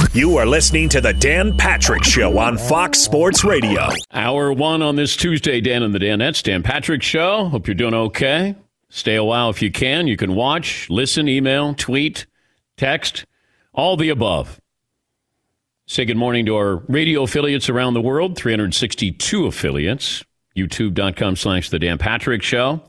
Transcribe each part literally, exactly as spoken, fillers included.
You are listening to the Dan Patrick Show on Fox Sports Radio. Hour one on this Tuesday, Dan and the Danettes. Dan Patrick Show. Hope you're doing okay. Stay a while if you can. You can watch, listen, email, tweet, text, all the above. Say good morning to our radio affiliates around the world, three hundred sixty-two affiliates. YouTube.com slash the Dan Patrick Show.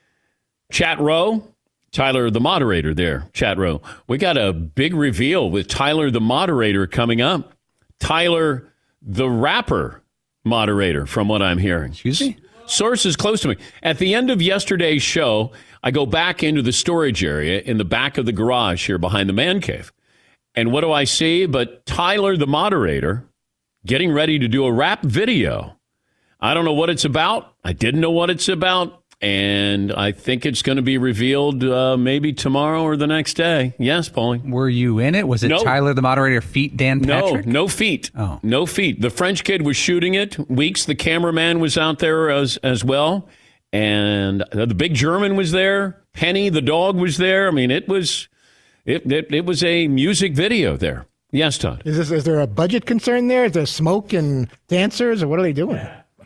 Chat row. Tyler, the moderator there, chat row. We got a big reveal with Tyler, the moderator, coming up. Tyler, the rapper moderator, from what I'm hearing. Excuse me? Sources close to me. At the end of yesterday's show, I go back into the storage area in the back of the garage here behind the man cave. And what do I see but Tyler, the moderator, getting ready to do a rap video. I don't know what it's about. I didn't know what it's about. And I think it's going to be revealed uh, maybe tomorrow or the next day. Yes, Paulie. Were you in it? Was it no. Tyler, the moderator, feat Dan Patrick? No, no feet. Oh. No feet. The French kid was shooting it. Weeks, the cameraman, was out there as, as well. And the big German was there. Penny, the dog, was there. I mean, it was it it, it was a music video there. Yes, Todd. Is, this, is there a budget concern there? Is there smoke and dancers, or what are they doing?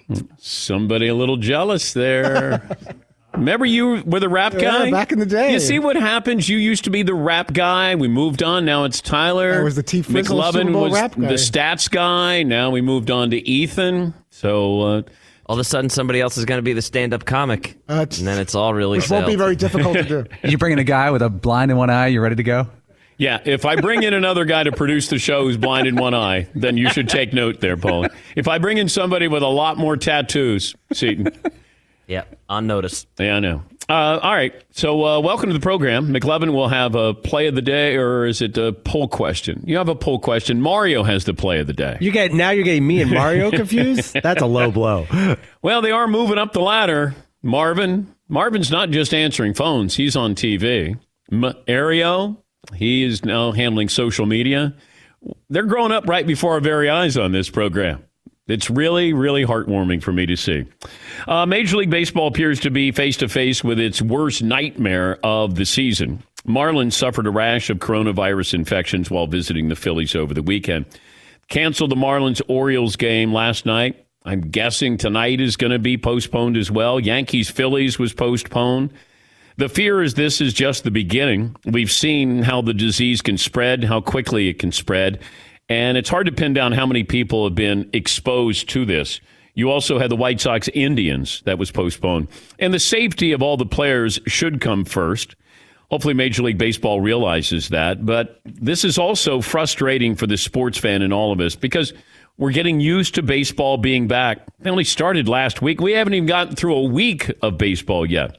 Somebody a little jealous there. Remember you were the rap guy? Yeah, back in the day. You see what happens? You used to be the rap guy. We moved on. Now it's Tyler. I was the T. Fizzle McLovin Super Bowl was rap guy. the stats guy. Now we moved on to Ethan. So uh, all of a sudden somebody else is going to be the stand-up comic. Uh, and then it's all really Which won't be sales. very difficult to do. Did you bring in a guy with a blind in one eye? You ready to go? yeah, if I bring in another guy to produce the show who's blind in one eye, then you should take note there, Paul. If I bring in somebody with a lot more tattoos, Seton. Yeah, on notice. Yeah, I know. Uh, all right, so uh, welcome to the program. McLovin will have a play of the day, or is it a poll question? You have a poll question. Mario has the play of the day. You get now you're getting me and Mario confused? That's a low blow. Well, they are moving up the ladder. Marvin. Marvin's not just answering phones. He's on T V. M- Ario, he is now handling social media. They're growing up right before our very eyes on this program. It's really, really heartwarming for me to see. Uh, Major League Baseball appears to be face-to-face with its worst nightmare of the season. Marlins suffered a rash of coronavirus infections while visiting the Phillies over the weekend. Canceled the Marlins-Orioles game last night. I'm guessing tonight is going to be postponed as well. Yankees-Phillies was postponed. The fear is this is just the beginning. We've seen how the disease can spread, how quickly it can spread. And it's hard to pin down how many people have been exposed to this. You also had the White Sox Indians that was postponed. And the safety of all the players should come first. Hopefully Major League Baseball realizes that. But this is also frustrating for the sports fan in all of us because we're getting used to baseball being back. It only started last week. We haven't even gotten through a week of baseball yet.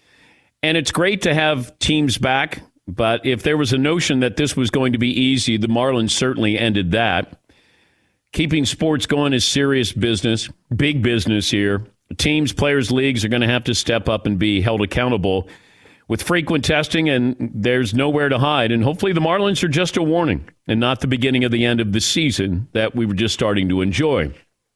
And it's great to have teams back. But if there was a notion that this was going to be easy, the Marlins certainly ended that. Keeping sports going is serious business, big business here. Teams, players, leagues are going to have to step up and be held accountable with frequent testing, and there's nowhere to hide. And hopefully the Marlins are just a warning and not the beginning of the end of the season that we were just starting to enjoy.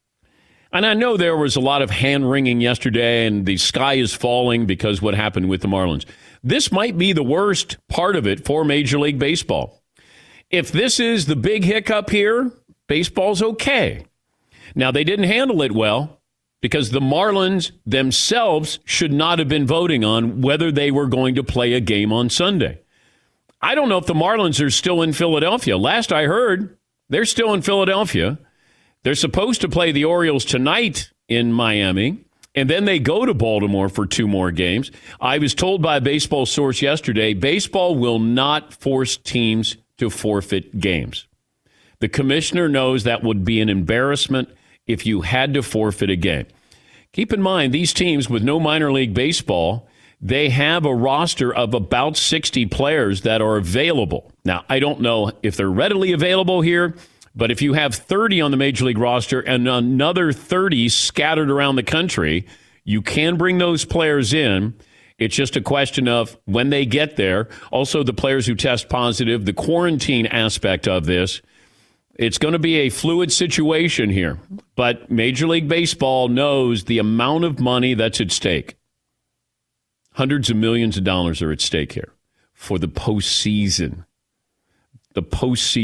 And I know there was a lot of hand-wringing yesterday, and the sky is falling because what happened with the Marlins. This might be the worst part of it for Major League Baseball. If this is the big hiccup here, baseball's okay. Now, they didn't handle it well because the Marlins themselves should not have been voting on whether they were going to play a game on Sunday. I don't know if the Marlins are still in Philadelphia. Last I heard, they're still in Philadelphia. They're supposed to play the Orioles tonight in Miami. And then they go to Baltimore for two more games. I was told by a baseball source yesterday, baseball will not force teams to forfeit games. The commissioner knows that would be an embarrassment if you had to forfeit a game. Keep in mind, these teams with no minor league baseball, they have a roster of about sixty players that are available. Now, I don't know if they're readily available here, but if you have thirty on the Major League roster and another thirty scattered around the country, you can bring those players in. It's just a question of when they get there. Also, the players who test positive, the quarantine aspect of this. It's going to be a fluid situation here. But Major League Baseball knows the amount of money that's at stake. Hundreds of millions of dollars are at stake here for the postseason. The postseason.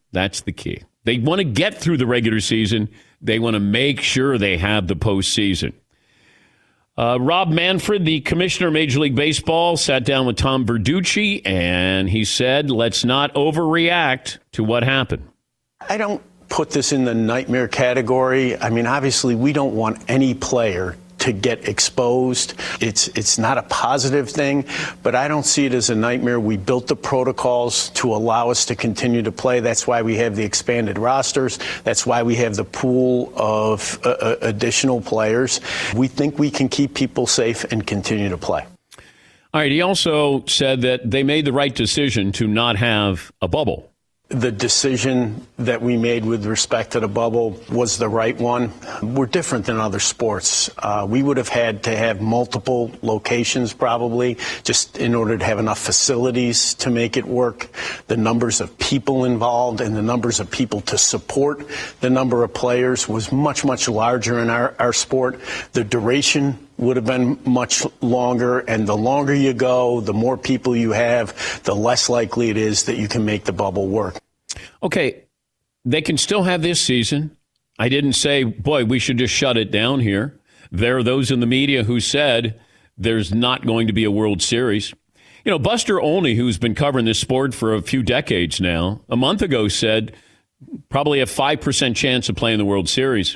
That's the key. They want to get through the regular season. They want to make sure they have the postseason. Uh, Rob Manfred, the commissioner of Major League Baseball, sat down with Tom Verducci, and he said, let's not overreact to what happened. I don't put this in the nightmare category. I mean, obviously, we don't want any player to get exposed. It's it's not a positive thing, but I don't see it as a nightmare. We built the protocols to allow us to continue to play. That's why we have the expanded rosters. That's why we have the pool of uh, additional players. We think we can keep people safe and continue to play. All right. He also said that they made the right decision to not have a bubble. The decision that we made with respect to the bubble was the right one. We're different than other sports. Uh, we would have had to have multiple locations probably just in order to have enough facilities to make it work. The numbers of people involved and the numbers of people to support the number of players was much, much larger in our, our sport. The duration would have been much longer, and the longer you go, the more people you have, the less likely it is that you can make the bubble work. Okay, they can still have this season. I didn't say, boy, we should just shut it down here. There are those in the media who said there's not going to be a World Series. You know, Buster Olney, who's been covering this sport for a few decades now, a month ago said probably a five percent chance of playing the World Series.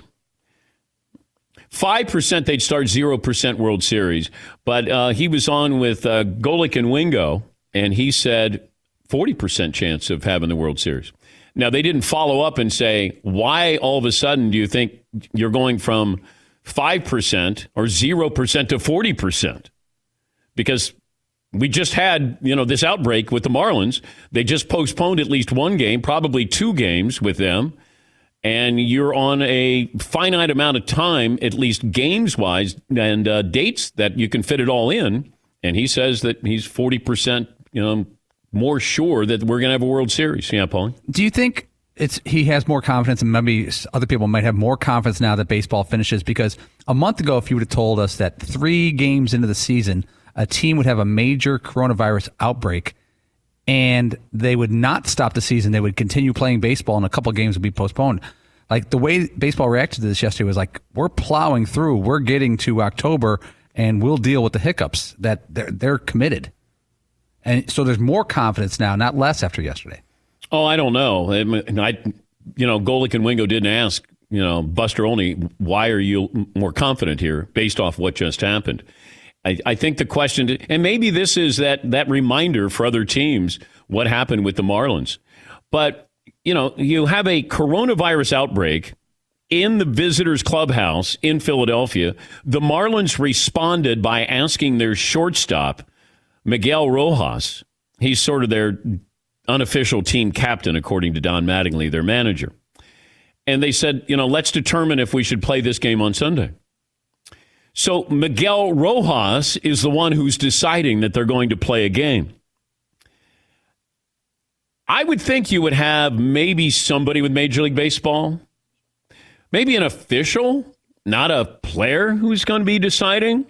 five percent they'd start zero percent World Series. But uh, he was on with uh, Golic and Wingo, and he said forty percent chance of having the World Series. Now, they didn't follow up and say, why all of a sudden do you think you're going from five percent or zero percent to forty percent? Because we just had, you know, this outbreak with the Marlins. They just postponed at least one game, probably two games with them. And you're on a finite amount of time, at least games-wise, and uh, dates that you can fit it all in. And he says that he's forty percent, you know, more sure that we're going to have a World Series. Yeah, Paulie? Do you think it's he has more confidence, and maybe other people might have more confidence now that baseball finishes? Because a month ago, if you would have told us that three games into the season, a team would have a major coronavirus outbreak, and they would not stop the season. They would continue playing baseball, and a couple of games would be postponed. Like, the way baseball reacted to this yesterday was like, we're plowing through. We're getting to October, and we'll deal with the hiccups. That they're, they're committed. And so there's more confidence now, not less after yesterday. Oh, I don't know. I, you know, Golic and Wingo didn't ask, you know, Buster Olney, why are you more confident here based off what just happened? I, I think the question, and maybe this is that that reminder for other teams, what happened with the Marlins. But, you know, you have a coronavirus outbreak in the visitors' clubhouse in Philadelphia. The Marlins responded by asking their shortstop, Miguel Rojas, he's sort of their unofficial team captain, according to Don Mattingly, their manager. And they said, you know, let's determine if we should play this game on Sunday. So Miguel Rojas is the one who's deciding that they're going to play a game. I would think you would have maybe somebody with Major League Baseball, maybe an official, not a player who's going to be deciding.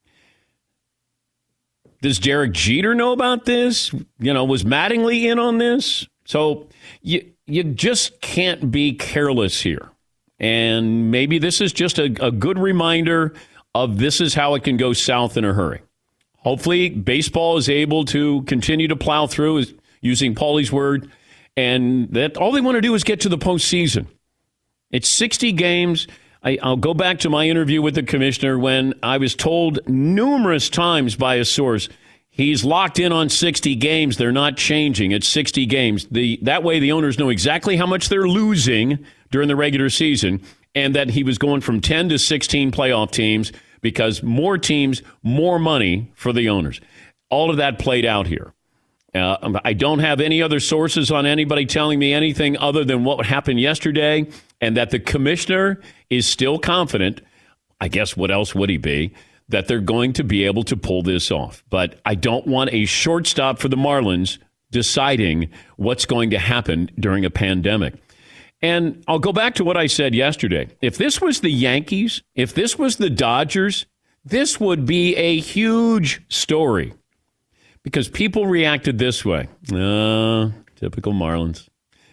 Does Derek Jeter know about this? You know, was Mattingly in on this? So you you just can't be careless here. And maybe this is just a, a good reminder of this is how it can go south in a hurry. Hopefully, baseball is able to continue to plow through, is using Paulie's word, and that all they want to do is get to the postseason. It's sixty games. I, I'll go back to my interview with the commissioner when I was told numerous times by a source, he's locked in on sixty games. They're not changing. It's sixty games. The, that way the owners know exactly how much they're losing during the regular season, and that he was going from ten to sixteen playoff teams because more teams, more money for the owners. All of that played out here. Uh, I don't have any other sources on anybody telling me anything other than what happened yesterday, and that the commissioner is still confident. I guess what else would he be? That they're going to be able to pull this off. But I don't want a shortstop for the Marlins deciding what's going to happen during a pandemic. And I'll go back to what I said yesterday. If this was the Yankees, if this was the Dodgers, this would be a huge story. Because people reacted this way. Uh, typical Marlins.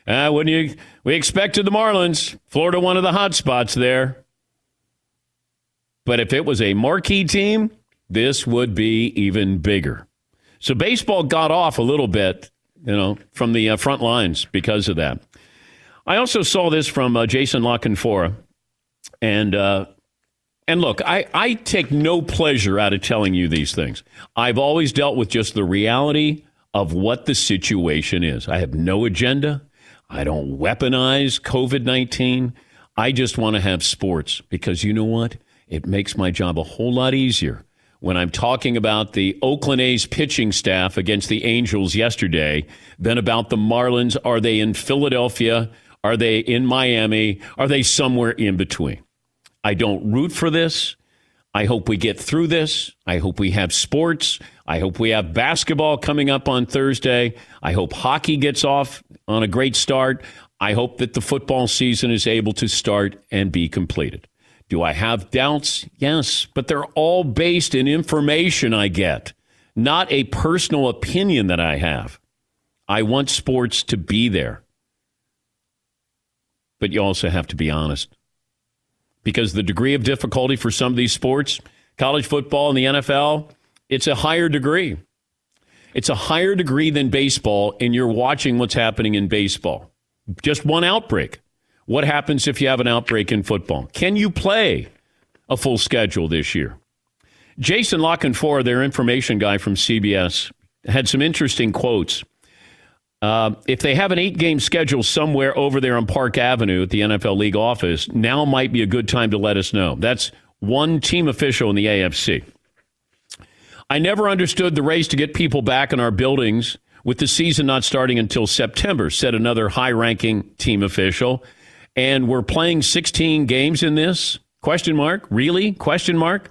Uh, wouldn't you? We expected the Marlins. Florida, one of the hot spots there. But if it was a marquee team, this would be even bigger. So baseball got off a little bit, you know, from the uh, front lines because of that. I also saw this from uh, Jason La Canfora. And, uh, and look, I, I take no pleasure out of telling you these things. I've always dealt with just the reality of what the situation is. I have no agenda. I don't weaponize COVID nineteen. I just want to have sports because you know what? It makes my job a whole lot easier when I'm talking about the Oakland A's pitching staff against the Angels yesterday than about the Marlins. Are they in Philadelphia? Are they in Miami? Are they somewhere in between? I don't root for this. I hope we get through this. I hope we have sports. I hope we have basketball coming up on Thursday. I hope hockey gets off on a great start. I hope that the football season is able to start and be completed. Do I have doubts? Yes, but they're all based in information I get, not a personal opinion that I have. I want sports to be there. But you also have to be honest. Because the degree of difficulty for some of these sports, college football and the N F L, it's a higher degree. It's a higher degree than baseball, and you're watching what's happening in baseball. Just one outbreak. What happens if you have an outbreak in football? Can you play a full schedule this year? Jason La Canfora, their information guy from C B S, had some interesting quotes. Uh, if they have an eight-game schedule somewhere over there on Park Avenue at the N F L League office, now might be a good time to let us know. That's one team official in the A F C. I never understood the race to get people back in our buildings with the season not starting until September, said another high-ranking team official. And we're playing sixteen games in this? Question mark? Really? Question mark?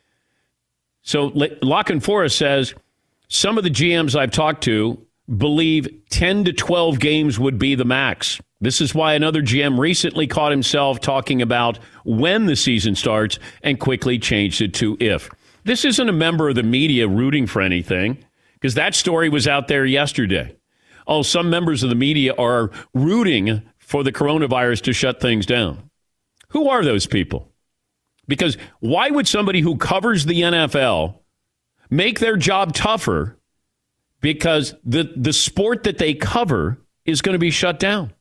So La Canfora says some of the G Ms I've talked to believe ten to twelve games would be the max. This is why another G M recently caught himself talking about when the season starts and quickly changed it to if. This isn't a member of the media rooting for anything, because that story was out there yesterday. Oh, some members of the media are rooting for the coronavirus to shut things down. Who are those people? Because why would somebody who covers the N F L make their job tougher because the, the sport that they cover is going to be shut down?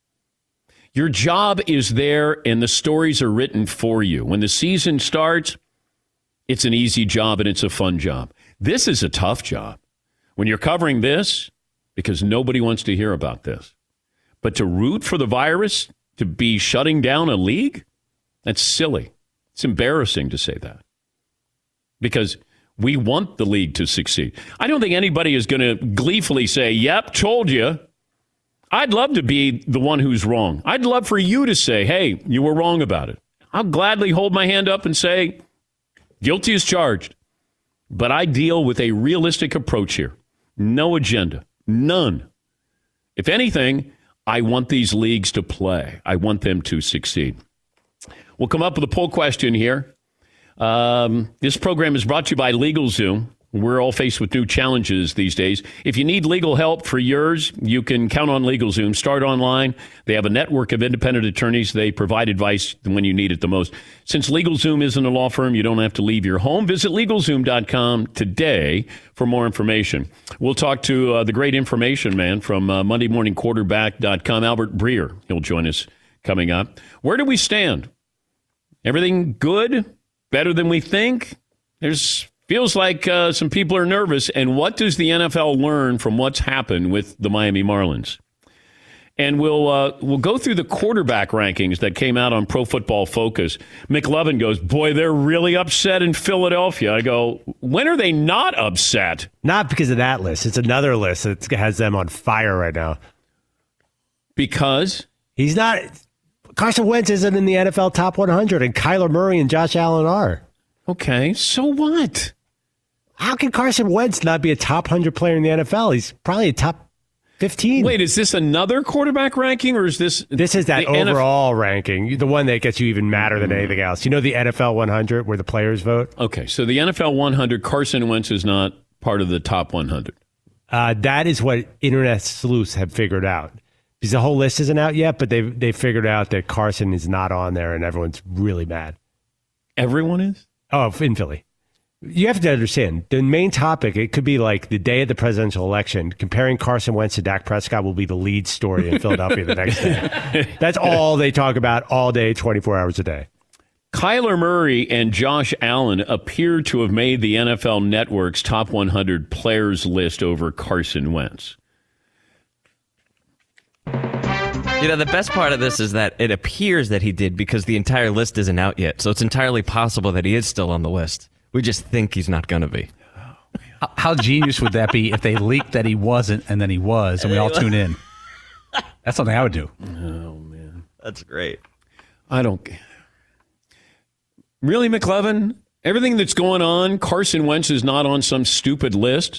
Your job is there and the stories are written for you. When the season starts, it's an easy job and it's a fun job. This is a tough job. When you're covering this, because nobody wants to hear about this. But to root for the virus, to be shutting down a league, that's silly. It's embarrassing to say that. Because we want the league to succeed. I don't think anybody is going to gleefully say, yep, told you. I'd love to be the one who's wrong. I'd love for you to say, hey, you were wrong about it. I'll gladly hold my hand up and say, guilty as charged. But I deal with a realistic approach here. No agenda. None. If anything, I want these leagues to play. I want them to succeed. We'll come up with a poll question here. Um, this program is brought to you by LegalZoom. We're all faced with new challenges these days. If you need legal help for yours, you can count on LegalZoom. Start online. They have a network of independent attorneys. They provide advice when you need it the most. Since LegalZoom isn't a law firm, you don't have to leave your home. Visit LegalZoom dot com today for more information. We'll talk to uh, the great information man from uh, Monday Morning Quarterback dot com, Albert Breer. He'll join us coming up. Where do we stand? Everything good? Better than we think? There's feels like uh, some people are nervous. And what does the N F L learn from what's happened with the Miami Marlins? And we'll uh, we'll go through the quarterback rankings that came out on Pro Football Focus. McLovin goes, boy, they're really upset in Philadelphia. I go, when are they not upset? Not because of that list. It's another list that has them on fire right now. Because? He's not. Carson Wentz isn't in the N F L top one hundred, and Kyler Murray and Josh Allen are. Okay, so what? How can Carson Wentz not be a top one hundred player in the N F L? He's probably a top fifteen. Wait, is this another quarterback ranking, or is this... This is that overall N F L ranking, the one that gets you even madder than anything else. You know the N F L one hundred where the players vote? Okay, so the N F L one hundred, Carson Wentz is not part of the top one hundred. Uh, that is what internet sleuths have figured out. because the whole list isn't out yet, but they they figured out that Carson is not on there, and everyone's really mad. Everyone is? Oh, in Philly. You have to understand, the main topic, it could be like the day of the presidential election, comparing Carson Wentz to Dak Prescott will be the lead story in Philadelphia the next day. That's all they talk about all day, twenty-four hours a day. Kyler Murray and Josh Allen appear to have made the N F L Network's top one hundred players list over Carson Wentz. You know, the best part of this is that it appears that he did because the entire list isn't out yet. So it's entirely possible that he is still on the list. We just think he's not going to be. How genius would that be if they leaked that he wasn't and then he was and we all tune in? That's something I would do. Oh, man. That's great. I don't... Really, McLevin? Everything that's going on, Carson Wentz is not on some stupid list?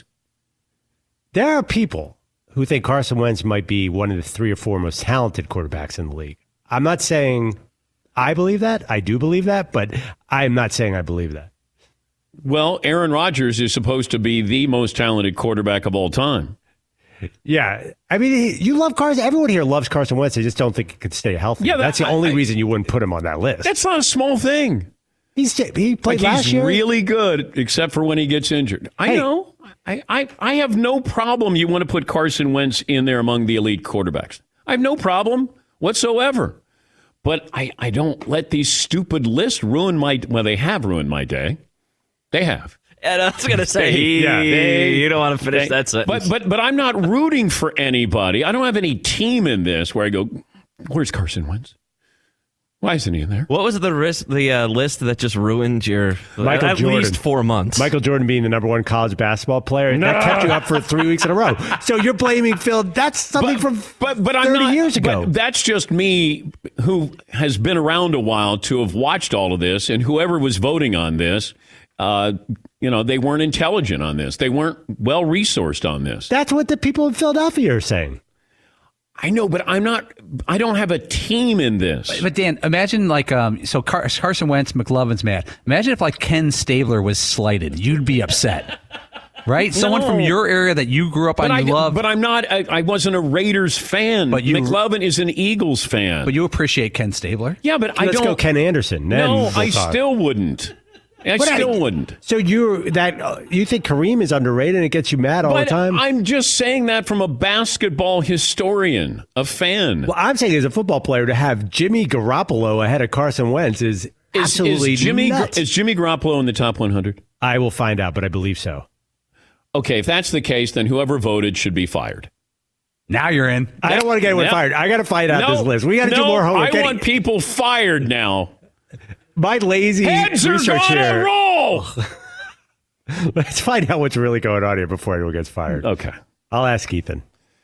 There are people who think Carson Wentz might be one of the three or four most talented quarterbacks in the league. I'm not saying I believe that. I do believe that, but I'm not saying I believe that. Well, Aaron Rodgers is supposed to be the most talented quarterback of all time. Yeah. I mean, you love Carson. Everyone here loves Carson Wentz. They just don't think he could stay healthy. Yeah, that's the I, only I, reason you wouldn't put him on that list. That's not a small thing. He's He played like last he's year. He's really good, except for when he gets injured. I hey. know. I, I, I have no problem you want to put Carson Wentz in there among the elite quarterbacks. I have no problem whatsoever. But I, I don't let these stupid lists ruin my... Well, they have ruined my day. They have. And I was going to say, he, yeah, they, you don't want to finish they, that sentence. But, but, but I'm not rooting for anybody. I don't have any team in this where I go, where's Carson Wentz? Why isn't he in there? What was the risk, the uh, list that just ruined your Michael at Jordan. least four months? Michael Jordan being the number one college basketball player. No. That kept you up for three weeks in a row. So you're blaming Phil. That's something But, from but, but I'm thirty not, years ago. But that's just me who has been around a while to have watched all of this, and whoever was voting on this, uh, you know, they weren't intelligent on this. They weren't well-resourced on this. That's what the people in Philadelphia are saying. I know, but I'm not, I don't have a team in this. But Dan, imagine like, um, so Car- Carson Wentz, McLovin's mad. Imagine if like Ken Stabler was slighted. You'd be upset. Right? Someone No. from your area that you grew up on, But, you I, love. but I'm not, I, I wasn't a Raiders fan. But you- McLovin is an Eagles fan. But you appreciate Ken Stabler? yeah, but I Let's don't. go Ken Anderson. Then no, we'll I talk. still wouldn't. I But I- still wouldn't. So you that uh, you think Kareem is underrated and it gets you mad all But the time? I'm just saying that from a basketball historian, a fan. well, I'm saying as a football player to have Jimmy Garoppolo ahead of Carson Wentz is, is, absolutely is Jimmy nuts. is Jimmy Garoppolo in the top one hundred? I will find out, but I believe so. Okay, if that's the case, then whoever voted should be fired. Now you're in. I don't want to get anyone Yep. fired. I got to find out No, this list. We got to no, do more homework. I Any- want people fired now. My lazy Heads are research gonna here. roll. Let's find out what's really going on here before anyone gets fired. Okay. I'll ask Ethan.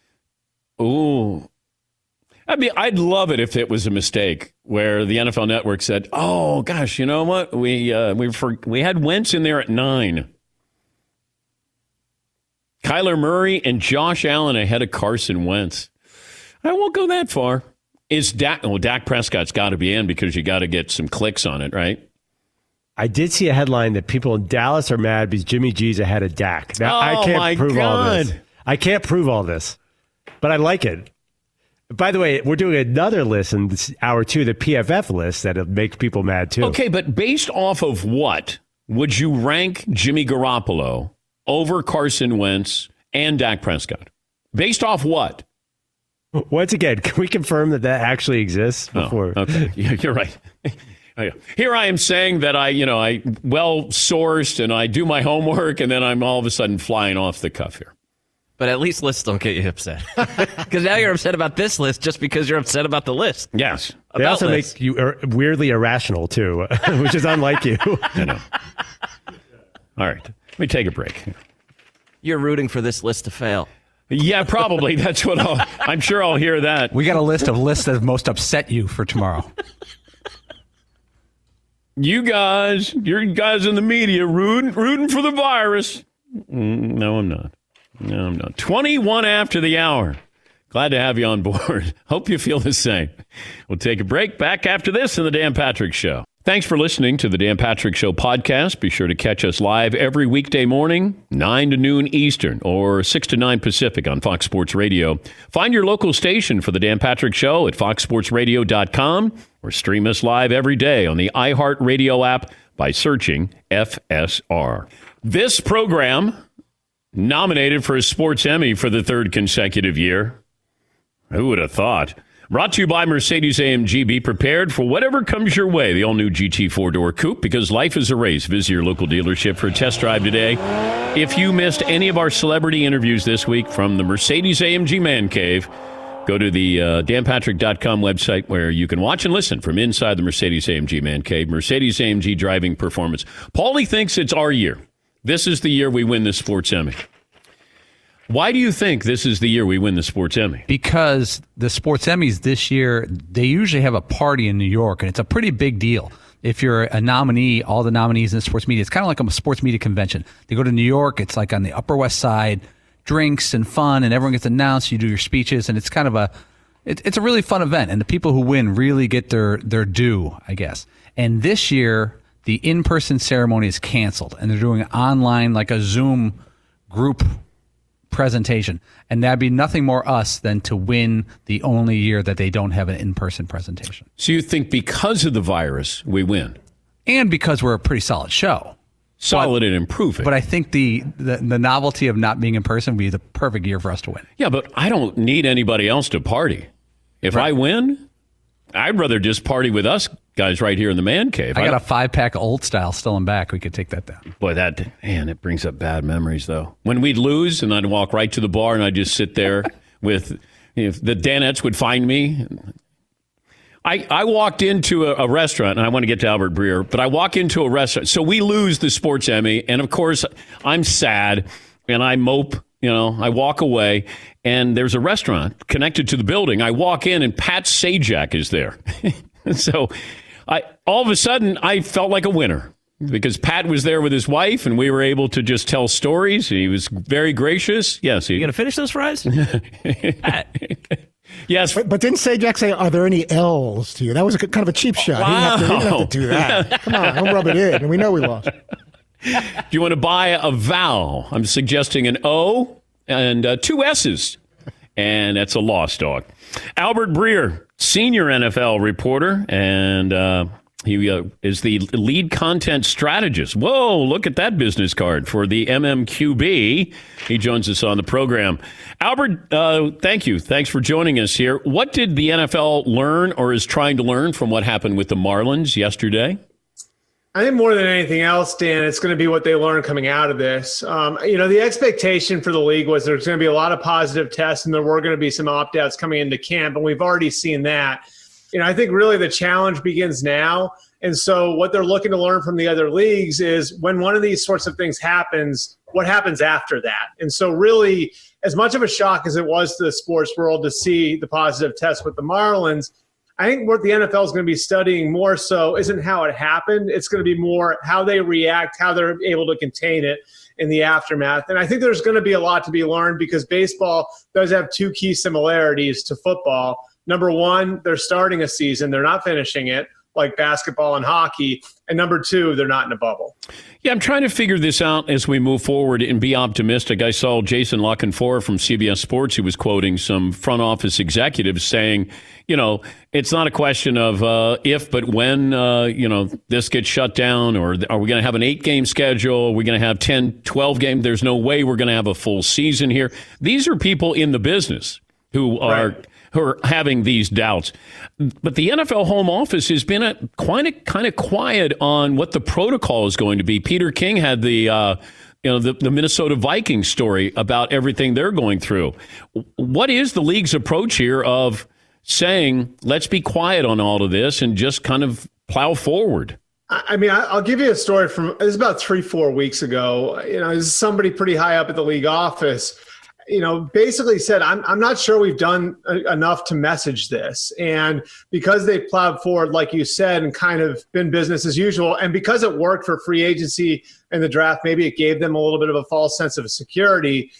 Ooh. I mean, I'd love it if it was a mistake where the N F L Network said, "Oh gosh, you know what? We uh, we for, we had Wentz in there at nine. Kyler Murray and Josh Allen ahead of Carson Wentz. I won't go that far. Is Dak? Well, Dak Prescott's got to be in because you got to get some clicks on it, right? I did see a headline that people in Dallas are mad because Jimmy G's ahead of Dak. Now, Oh, I can't my prove all this. God. I can't prove all this, but I like it. By the way, we're doing another list in this hour two, the P F F list, that makes people mad too. Okay, but based off of what would you rank Jimmy Garoppolo over Carson Wentz and Dak Prescott? Based off what? Once again, can we confirm that that actually exists before? Oh, okay, yeah, you're right. Here I am saying that I, you know, I well sourced and I do my homework, and then I'm all of a sudden flying off the cuff here. But at least lists don't get you upset. Because now you're upset about this list just because you're upset about the list. Yes, They About also lists. make you ir- weirdly irrational too, which is unlike you. I know. All right, let me take a break. You're rooting for this list to fail. Yeah, probably. That's what I'll, I'm sure I'll hear that. We got a list of lists that have most upset you for tomorrow. You guys, you're guys in the media rooting, rooting for the virus. Mm, no, I'm not. No, I'm not. twenty-one after the hour. Glad to have you on board. Hope you feel the same. We'll take a break. Back after this in the Dan Patrick Show. Thanks for listening to the Dan Patrick Show podcast. Be sure to catch us live every weekday morning, nine to noon Eastern or six to nine Pacific on Fox Sports Radio. Find your local station for the Dan Patrick Show at fox sports radio dot com or stream us live every day on the iHeartRadio app by searching F S R. This program, nominated for a Sports Emmy for the third consecutive year. Who would have thought? Brought to you by Mercedes-A M G. Be prepared for whatever comes your way. The all-new G T four-door coupe, because life is a race. Visit your local dealership for a test drive today. If you missed any of our celebrity interviews this week from the Mercedes-A M G Man Cave, go to the uh, dan patrick dot com website where you can watch and listen from inside the Mercedes-A M G Man Cave. Mercedes-A M G driving performance. Paulie thinks it's our year. This is the year we win the Sports Emmy. Why do you think this is the year we win the Sports Emmy? Because the Sports Emmys this year, they usually have a party in New York, and it's a pretty big deal. If you're a nominee, all the nominees in the sports media, it's kind of like a sports media convention. They go to New York, it's like on the Upper West Side, drinks and fun, and everyone gets announced, you do your speeches, and it's kind of a, it, it's a really fun event, and the people who win really get their, their due, I guess. And this year, the in-person ceremony is canceled, and they're doing it online, like a Zoom group presentation, and that'd be nothing more us than to win the only year that they don't have an in-person presentation. So you think because of the virus, we win? And because we're a pretty solid show. Solid but, and improving. But I think the, the, the novelty of not being in person would be the perfect year for us to win. Yeah, but I don't need anybody else to party. If right. I win, I'd rather just party with us guys right here in the man cave. I got I a five-pack Old Style still in back. We could take that down. Boy, that, man, it brings up bad memories, though. When we'd lose and I'd walk right to the bar and I'd just sit there with, if the Danettes would find me. I, I walked into a, a restaurant, and I want to get to Albert Breer, but I walk into a restaurant. So we lose the Sports Emmy, and of course, I'm sad, and I mope. You know, I walk away, and there's a restaurant connected to the building. I walk in, and Pat Sajak is there. So I all of a sudden, I felt like a winner because Pat was there with his wife, and we were able to just tell stories. He was very gracious. Yes. He, you going to finish those fries? Yes. But, but didn't Sajak say, are there any L's to you? That was a, kind of a cheap shot. Wow. He didn't have to, he didn't have to do that. Come on, don't rub it in. And we know we lost. Do you want to buy a vowel? I'm suggesting an O and uh, two S's. And that's a lost dog. Albert Breer, senior N F L reporter, and uh, he uh, is the lead content strategist. Whoa, look at that business card for the M M Q B. He joins us on the program. Albert, uh, thank you. Thanks for joining us here. What did the N F L learn or is trying to learn from what happened with the Marlins yesterday? I think more than anything else, Dan, it's going to be what they learn coming out of this. Um, you know, the expectation for the league was there's going to be a lot of positive tests and there were going to be some opt-outs coming into camp, and we've already seen that. You know, I think really the challenge begins now. And so what they're looking to learn from the other leagues is when one of these sorts of things happens, what happens after that? And so really, as much of a shock as it was to the sports world to see the positive test with the Marlins, I think what the N F L is going to be studying more so isn't how it happened. It's going to be more how they react, how they're able to contain it in the aftermath. And I think there's going to be a lot to be learned because baseball does have two key similarities to football. Number one, they're starting a season. They're not finishing it like basketball and hockey. And number two, they're not in a bubble. Yeah, I'm trying to figure this out as we move forward and be optimistic. I saw Jason La Canfora from C B S Sports, who was quoting some front office executives saying, you know, it's not a question of uh, if, but when, uh, you know, this gets shut down, or are we going to have an eight-game schedule? Are we going to have ten, twelve games? There's no way we're going to have a full season here. These are people in the business who are right. who are having these doubts. But the N F L home office has been a, quite a, kind of quiet on what the protocol is going to be. Peter King had the, uh, you know, the, the Minnesota Vikings story about everything they're going through. What is the league's approach here of saying, let's be quiet on all of this and just kind of plow forward? I mean, I'll give you a story from, it was about three, four weeks ago. You know, this is somebody pretty high up at the league office, you know, basically said, I'm I'm not sure we've done a, enough to message this. And because they plowed forward, like you said, and kind of been business as usual, and because it worked for free agency and the draft, maybe it gave them a little bit of a false sense of security.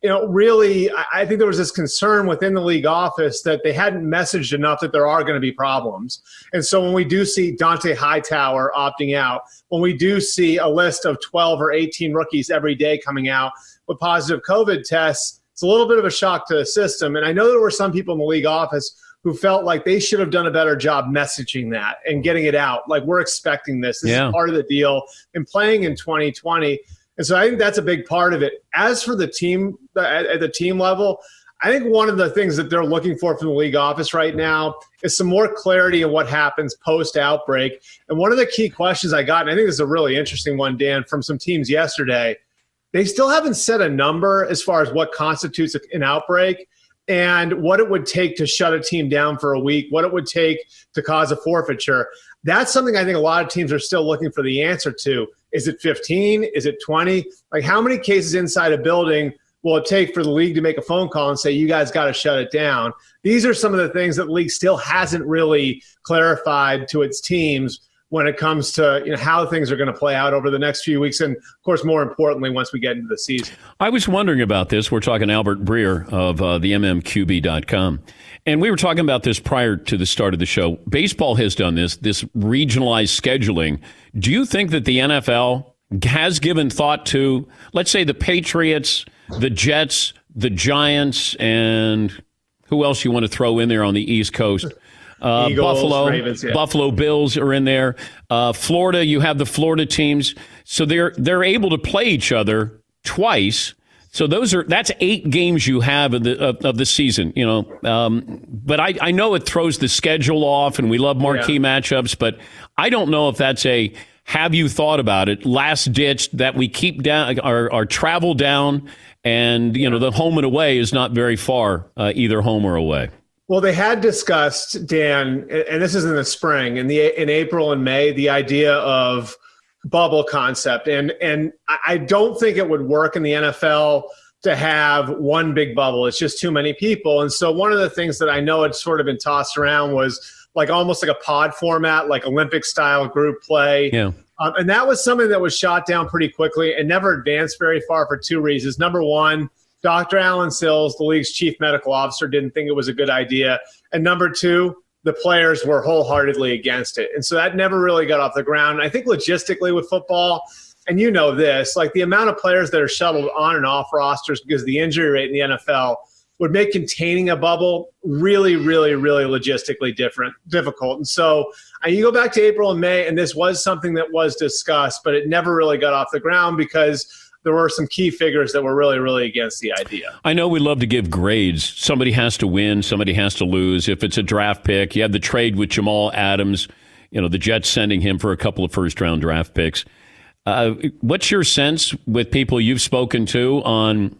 you know, really, I, I think there was this concern within the league office that they hadn't messaged enough that there are going to be problems. And so when we do see Dante Hightower opting out, when we do see a list of twelve or eighteen rookies every day coming out with positive COVID tests, it's a little bit of a shock to the system. And I know there were some people in the league office who felt like they should have done a better job messaging that and getting it out. Like, we're expecting this. This Yeah. is part of the deal and playing in twenty twenty. And so I think that's a big part of it. As for the team, at, at the team level, I think one of the things that they're looking for from the league office right now is some more clarity on what happens post-outbreak. And one of the key questions I got, and I think this is a really interesting one, Dan, from some teams yesterday, they still haven't set a number as far as what constitutes an outbreak and what it would take to shut a team down for a week, what it would take to cause a forfeiture. That's something I think a lot of teams are still looking for the answer to. Is it fifteen? Is it twenty? Like, how many cases inside a building will it take for the league to make a phone call and say, you guys got to shut it down? These are some of the things that the league still hasn't really clarified to its teams when it comes to, you know, how things are going to play out over the next few weeks. And, of course, more importantly, once we get into the season. I was wondering about this. We're talking Albert Breer of uh, the M M Q B dot com. And we were talking about this prior to the start of the show. Baseball has done this, this regionalized scheduling. Do you think that the N F L has given thought to, let's say, the Patriots, the Jets, the Giants, and who else you want to throw in there on the East Coast? Uh, Eagles, Buffalo, Ravens, yeah. Buffalo Bills are in there. Uh, Florida, you have the Florida teams. So they're they're able to play each other twice. So those are that's eight games you have of the of, of the season, you know. Um, but I, I know it throws the schedule off, and we love marquee yeah. matchups. But I don't know if that's a have you thought about it? Last ditch that we keep down our, our travel down, and you know the home and away is not very far, uh, either home or away. Well, they had discussed, Dan, and this is in the spring, in the in April and May, the idea of bubble concept. And and I don't think it would work in the N F L to have one big bubble. It's just too many people. And so one of the things that I know had sort of been tossed around was like almost like a pod format, like Olympic style group play. Yeah. Um, and that was something that was shot down pretty quickly and never advanced very far for two reasons. Number one, Doctor Alan Sills, the league's chief medical officer, didn't think it was a good idea. And number two, the players were wholeheartedly against it. And so that never really got off the ground. And I think logistically with football, and you know this, like the amount of players that are shuttled on and off rosters because of the injury rate in the N F L would make containing a bubble really, really, really logistically different, difficult. And so uh, you go back to April and May, and this was something that was discussed, but it never really got off the ground because there were some key figures that were really, really against the idea. I know we love to give grades. Somebody has to win. Somebody has to lose. If it's a draft pick, you had the trade with Jamal Adams, you know, the Jets sending him for a couple of first-round draft picks. Uh, what's your sense with people you've spoken to on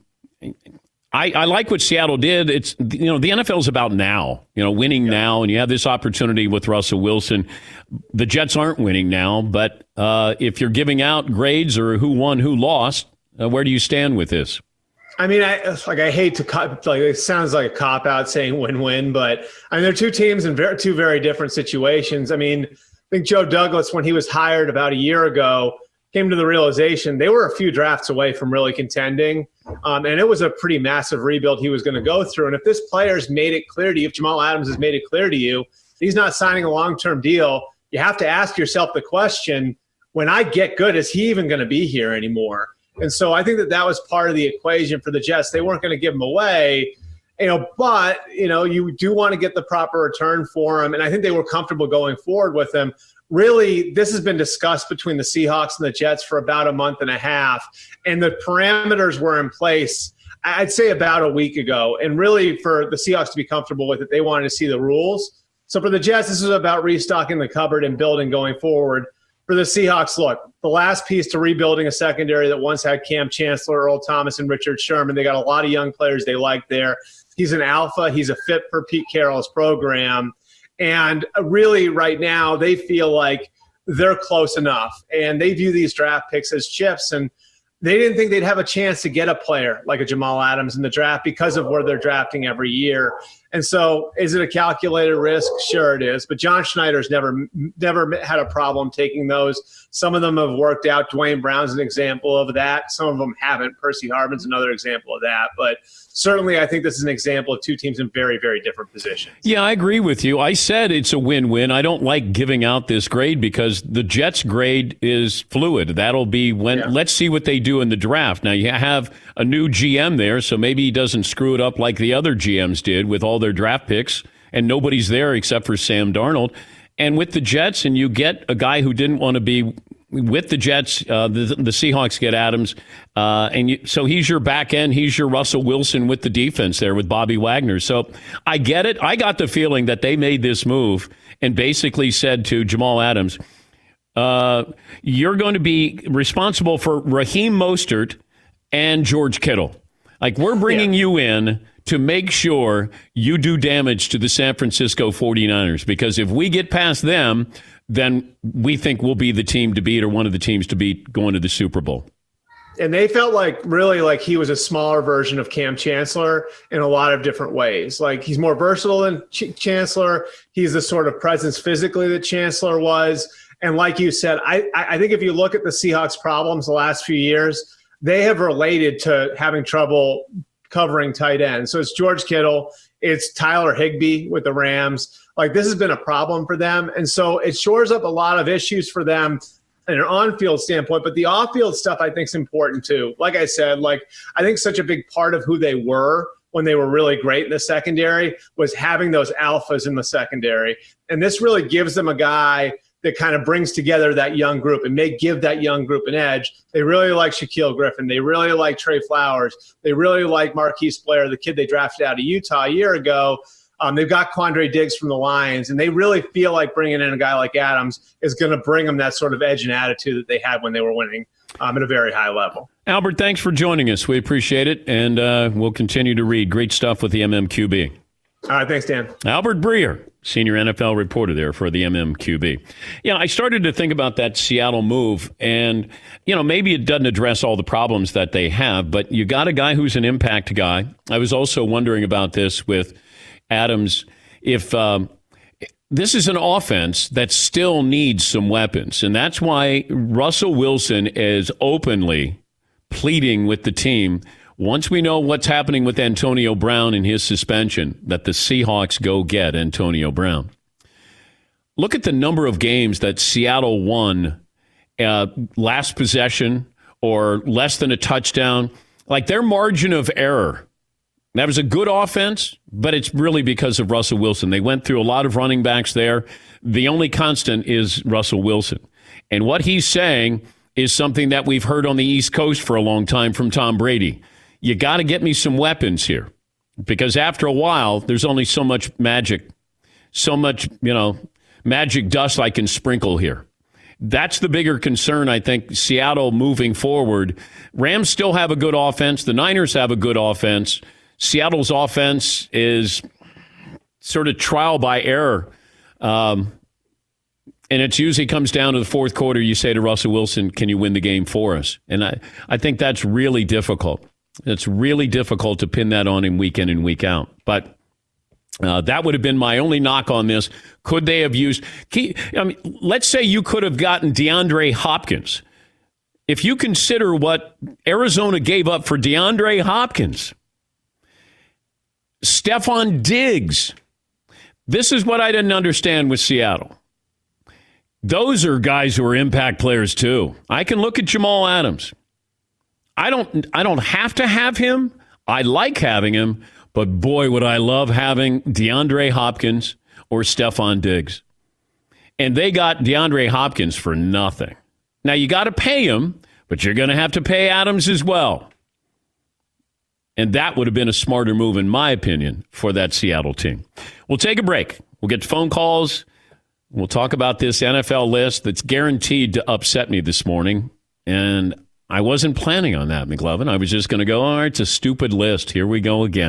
I, I like what Seattle did. It's, you know, the N F L is about now, you know, winning yeah. now, and you have this opportunity with Russell Wilson. The Jets aren't winning now, but uh, if you're giving out grades or who won, who lost, uh, where do you stand with this? I mean, I like I hate to cop, like it sounds like a cop out saying win-win, but I mean they're two teams in very, two very different situations. I mean, I think Joe Douglas, when he was hired about a year ago, came to the realization they were a few drafts away from really contending, um, and it was a pretty massive rebuild he was going to go through. And if this player's made it clear to you, if Jamal Adams has made it clear to you, he's not signing a long-term deal, you have to ask yourself the question: when I get good, is he even going to be here anymore? And so I think that that was part of the equation for the Jets. They weren't going to give him away, you know, but, you know, you do want to get the proper return for him. And I think they were comfortable going forward with him. Really, this has been discussed between the Seahawks and the Jets for about a month and a half. And the parameters were in place, I'd say, about a week ago. And really, for the Seahawks to be comfortable with it, they wanted to see the rules. So for the Jets, this is about restocking the cupboard and building going forward. For the Seahawks, look, the last piece to rebuilding a secondary that once had Cam Chancellor, Earl Thomas, and Richard Sherman. They got a lot of young players they like there. He's an alpha. He's a fit for Pete Carroll's program. And really right now they feel like they're close enough. And they view these draft picks as chips. And they didn't think they'd have a chance to get a player like a Jamal Adams in the draft because of where they're drafting every year. And so is it a calculated risk? Sure it is. But John Schneider's never never had a problem taking those. Some of them have worked out. Dwayne Brown's an example of that. Some of them haven't. Percy Harvin's another example of that. But certainly I think this is an example of two teams in very, very different positions. Yeah, I agree with you. I said it's a win-win. I don't like giving out this grade because the Jets grade is fluid. That'll be when yeah. let's see what they do in the draft. Now you have a new G M there, so maybe he doesn't screw it up like the other G Ms did with all their draft picks, and nobody's there except for Sam Darnold. And with the Jets, and you get a guy who didn't want to be with the Jets, uh, the, the Seahawks get Adams, uh, and you, so he's your back end. He's your Russell Wilson with the defense there with Bobby Wagner. So I get it. I got the feeling that they made this move and basically said to Jamal Adams, uh, you're going to be responsible for Raheem Mostert and George Kittle. Like, we're bringing yeah. you in to make sure you do damage to the San Francisco forty-niners, because if we get past them, then we think we'll be the team to beat or one of the teams to beat going to the Super Bowl. And they felt like really like he was a smaller version of Cam Chancellor in a lot of different ways. Like, he's more versatile than Ch- Chancellor. He's the sort of presence physically that Chancellor was. And like you said, I, I think if you look at the Seahawks' problems the last few years, they have related to having trouble covering tight ends. So it's George Kittle, it's Tyler Higbee with the Rams. Like, this has been a problem for them. And so it shores up a lot of issues for them in an on-field standpoint. But the off-field stuff I think is important too. Like I said, like I think such a big part of who they were when they were really great in the secondary was having those alphas in the secondary. And this really gives them a guy that kind of brings together that young group and may give that young group an edge. They really like Shaquille Griffin. They really like Trey Flowers. They really like Marquise Blair, the kid they drafted out of Utah a year ago. Um, they've got Quandre Diggs from the Lions, and they really feel like bringing in a guy like Adams is going to bring them that sort of edge and attitude that they had when they were winning um, at a very high level. Albert, thanks for joining us. We appreciate it, and uh, we'll continue to read. Great stuff with the M M Q B. All right, thanks, Dan. Albert Breer, senior N F L reporter there for the M M Q B. Yeah, I started to think about that Seattle move, and, you know, maybe it doesn't address all the problems that they have, but you got a guy who's an impact guy. I was also wondering about this with Adams. If um, this is an offense that still needs some weapons, and that's why Russell Wilson is openly pleading with the team, once we know what's happening with Antonio Brown and his suspension, that the Seahawks go get Antonio Brown. Look at the number of games that Seattle won uh, last possession or less than a touchdown. Like, their margin of error. That was a good offense, but it's really because of Russell Wilson. They went through a lot of running backs there. The only constant is Russell Wilson. And what he's saying is something that we've heard on the East Coast for a long time from Tom Brady. You got to get me some weapons here, because after a while, there's only so much magic, so much, you know, magic dust I can sprinkle here. That's the bigger concern, I think, Seattle moving forward. Rams still have a good offense. The Niners have a good offense. Seattle's offense is sort of trial by error. Um, and it usually comes down to the fourth quarter. You say to Russell Wilson, can you win the game for us? And I, I think that's really difficult. It's really difficult to pin that on him week in and week out. But uh, that would have been my only knock on this. Could they have used – I mean, let's say you could have gotten DeAndre Hopkins. If you consider what Arizona gave up for DeAndre Hopkins, Stephon Diggs, this is what I didn't understand with Seattle. Those are guys who are impact players too. I can look at Jamal Adams. I don't I don't have to have him. I like having him, but boy, would I love having DeAndre Hopkins or Stephon Diggs. And they got DeAndre Hopkins for nothing. Now, you got to pay him, but you're going to have to pay Adams as well. And that would have been a smarter move, in my opinion, for that Seattle team. We'll take a break. We'll get to phone calls. We'll talk about this N F L list that's guaranteed to upset me this morning. And I wasn't planning on that, McLovin. I was just going to go, all right, it's a stupid list. Here we go again.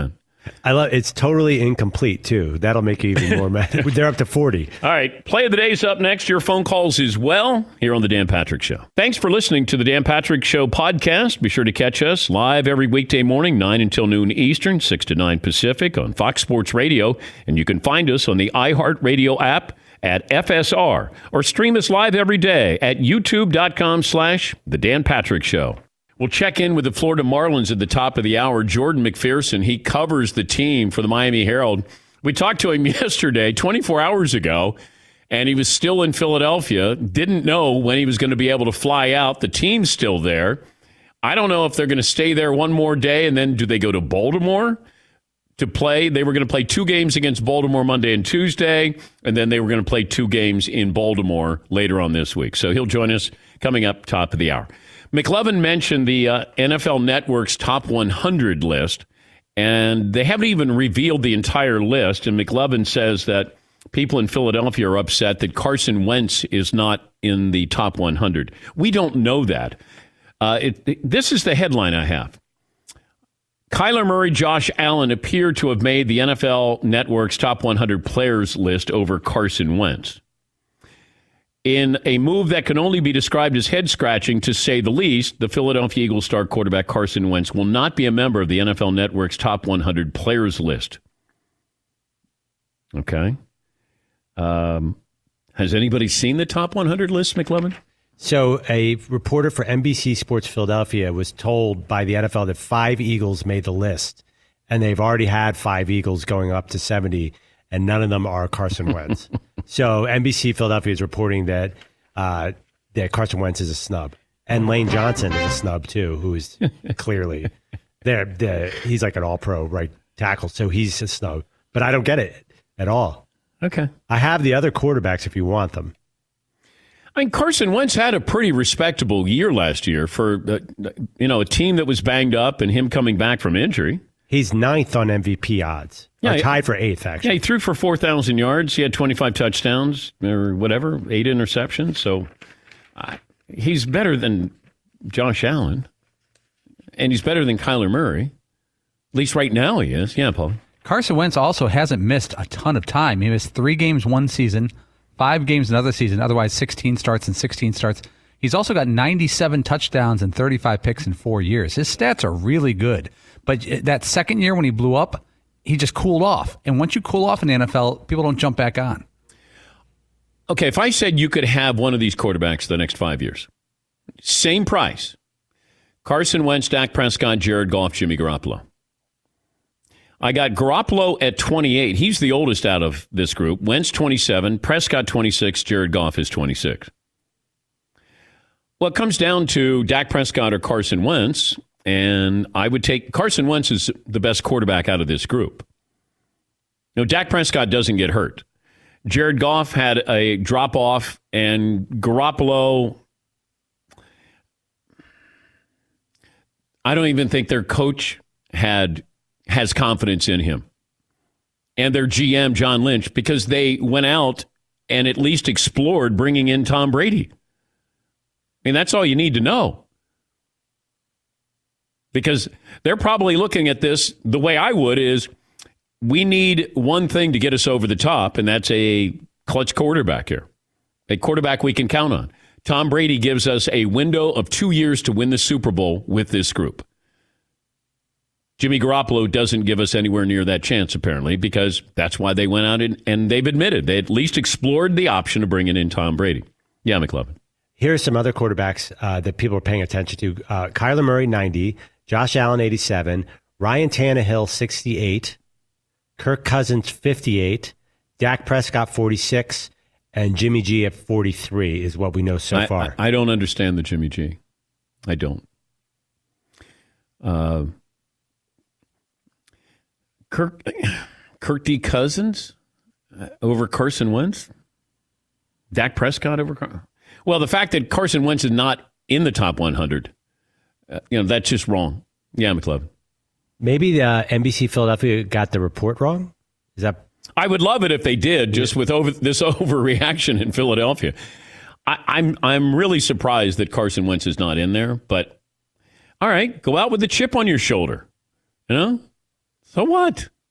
I love it's totally incomplete too. That'll make you even more mad. They're up to forty. All right, play of the day's up next. Your phone calls as well here on the Dan Patrick Show. Thanks for listening to the Dan Patrick Show podcast. Be sure to catch us live every weekday morning, nine until noon Eastern, six to nine Pacific on Fox Sports Radio, and you can find us on the iHeartRadio app at F S R or stream us live every day at youtube.com slash the Dan Patrick Show. We'll check in with the Florida Marlins at the top of the hour. Jordan McPherson, he covers the team for the Miami Herald. We talked to him yesterday, twenty-four hours ago, and he was still in Philadelphia. Didn't know when he was going to be able to fly out. The team's still there. I don't know if they're going to stay there one more day, and then do they go to Baltimore to play? They were going to play two games against Baltimore Monday and Tuesday, and then they were going to play two games in Baltimore later on this week. So he'll join us coming up top of the hour. McLovin mentioned the uh, N F L Network's top one hundred list, and they haven't even revealed the entire list. And McLovin says that people in Philadelphia are upset that Carson Wentz is not in the top one hundred. We don't know that. Uh, it, it, this is the headline I have. Kyler Murray, Josh Allen appear to have made the N F L Network's top one hundred players list over Carson Wentz. In a move that can only be described as head-scratching, to say the least, the Philadelphia Eagles star quarterback Carson Wentz will not be a member of the N F L Network's top one hundred players list. Okay. Um, has anybody seen the top one hundred list, McLovin? So a reporter for N B C Sports Philadelphia was told by the N F L that five Eagles made the list, and they've already had five Eagles going up to seventy, and none of them are Carson Wentz. So N B C Philadelphia is reporting that uh, that Carson Wentz is a snub, and Lane Johnson is a snub too, who is clearly there. The, he's like an all-pro right tackle, so he's a snub. But I don't get it at all. Okay, I have the other quarterbacks if you want them. I mean, Carson Wentz had a pretty respectable year last year for uh, you know a team that was banged up and him coming back from injury. He's ninth on M V P odds. Yeah, or tied for eighth, actually. Yeah, he threw for four thousand yards. He had twenty-five touchdowns or whatever, eight interceptions. So uh, he's better than Josh Allen, and he's better than Kyler Murray. At least right now he is. Yeah, Paul. Carson Wentz also hasn't missed a ton of time. He missed three games one season, five games another season, otherwise sixteen starts and sixteen starts. He's also got ninety-seven touchdowns and thirty-five picks in four years. His stats are really good. But that second year when he blew up, he just cooled off. And once you cool off in the N F L, people don't jump back on. Okay, if I said you could have one of these quarterbacks the next five years, same price, Carson Wentz, Dak Prescott, Jared Goff, Jimmy Garoppolo. I got Garoppolo at twenty-eight. He's the oldest out of this group. Wentz, twenty-seven. Prescott, twenty-six. Jared Goff is twenty-six. Well, it comes down to Dak Prescott or Carson Wentz. And I would take Carson Wentz is the best quarterback out of this group. No, Dak Prescott doesn't get hurt. Jared Goff had a drop off, and Garoppolo, I don't even think their coach had has confidence in him. And their G M, John Lynch, because they went out and at least explored bringing in Tom Brady. I mean, that's all you need to know. Because they're probably looking at this the way I would is we need one thing to get us over the top, and that's a clutch quarterback here, a quarterback we can count on. Tom Brady gives us a window of two years to win the Super Bowl with this group. Jimmy Garoppolo doesn't give us anywhere near that chance, apparently, because that's why they went out and, and they've admitted they at least explored the option of bringing in Tom Brady. Yeah, McLovin. Here's some other quarterbacks uh, that people are paying attention to. Uh, Kyler Murray, ninety. Josh Allen, eighty-seven. Ryan Tannehill, sixty-eight. Kirk Cousins, fifty-eight. Dak Prescott, forty-six. And Jimmy G at forty-three is what we know so I, far. I, I don't understand the Jimmy G. I don't. Uh, Kirk, Kirk D. Cousins over Carson Wentz? Dak Prescott over Carson? Well, the fact that Carson Wentz is not in the top one hundred, uh, you know, that's just wrong. Yeah, McLovin. Maybe the uh, N B C Philadelphia got the report wrong? Is that? I would love it if they did, just with over, this overreaction in Philadelphia. I, I'm I'm really surprised that Carson Wentz is not in there, but all right, go out with the chip on your shoulder. You know? So what?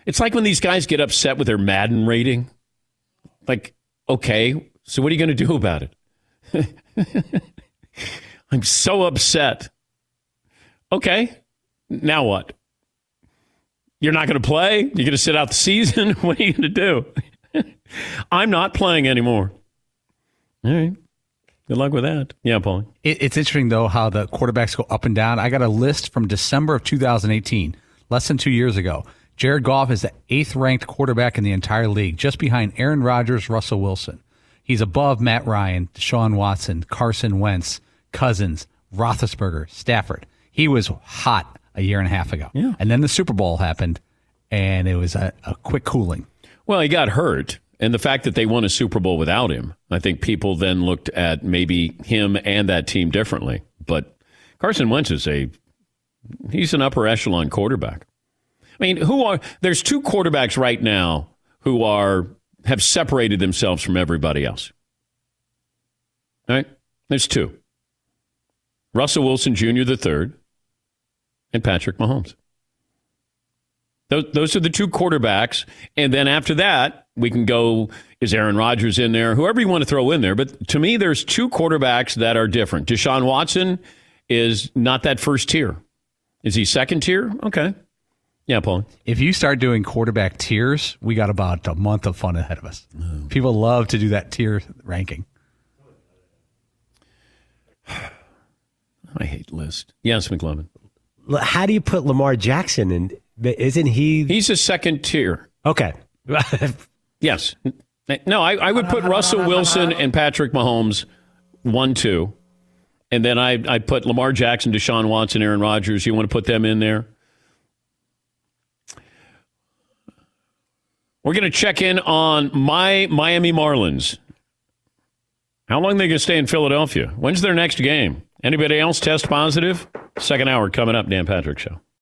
It's like when these guys get upset with their Madden rating. Like, okay, so what are you going to do about it? I'm so upset. Okay, now what? You're not going to play? You're going to sit out the season? What are you going to do? I'm not playing anymore. All right. Good luck with that. Yeah, Paulie. It, it's interesting, though, how the quarterbacks go up and down. I got a list from December of two thousand eighteen, less than two years ago. Jared Goff is the eighth-ranked quarterback in the entire league, just behind Aaron Rodgers, Russell Wilson. He's above Matt Ryan, Deshaun Watson, Carson Wentz, Cousins, Roethlisberger, Stafford. He was hot a year and a half ago. Yeah. And then the Super Bowl happened, and it was a, a quick cooling. Well, he got hurt. And the fact that they won a Super Bowl without him, I think people then looked at maybe him and that team differently. But Carson Wentz is a, he's an upper echelon quarterback. I mean, who are, there's two quarterbacks right now who are, have separated themselves from everybody else. All right? There's two. Russell Wilson Junior the third and Patrick Mahomes. Those, those are the two quarterbacks. And then after that, we can go, is Aaron Rodgers in there? Whoever you want to throw in there. But to me, there's two quarterbacks that are different. Deshaun Watson is not that first tier. Is he second tier? Okay. Yeah, Paul. If you start doing quarterback tiers, we got about a month of fun ahead of us. Oh. People love to do that tier ranking. I hate list. Yes, McLovin. How do you put Lamar Jackson in? Isn't he? He's a second tier. Okay. Yes. No, I, I would put Russell Wilson and Patrick Mahomes one, two. And then I, I'd put Lamar Jackson, Deshaun Watson, Aaron Rodgers. You want to put them in there? We're going to check in on my Miami Marlins. How long are they going to stay in Philadelphia? When's their next game? Anybody else test positive? Second hour coming up, Dan Patrick Show.